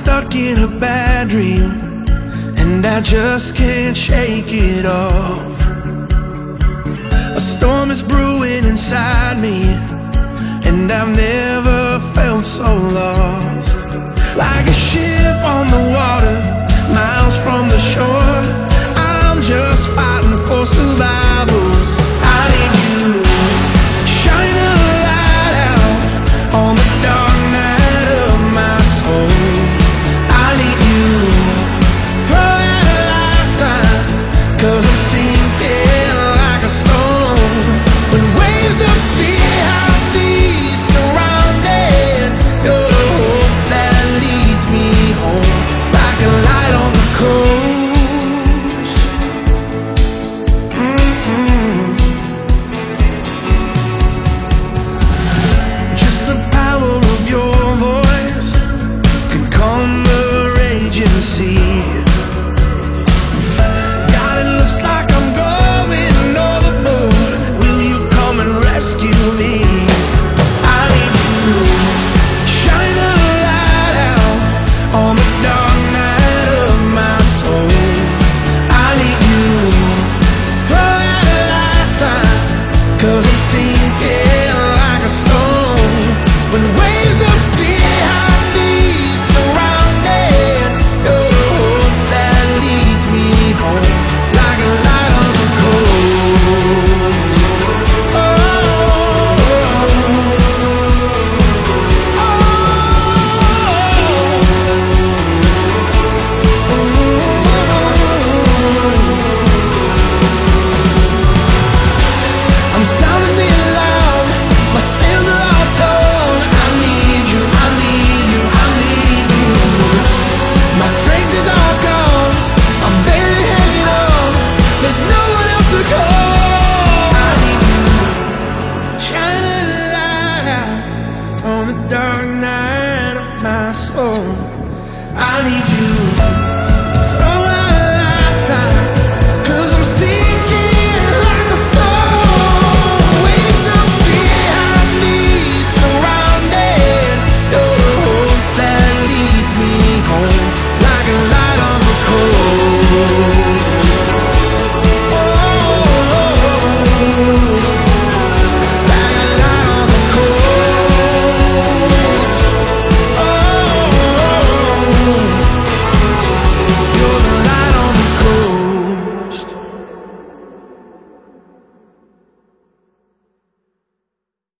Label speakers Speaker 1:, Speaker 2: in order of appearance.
Speaker 1: stuck in a bad dream, and I just can't shake it off. A storm is brewing inside me, and I've never felt so lost. Like a ship on the water, miles from the shore, I'm just fighting for survival.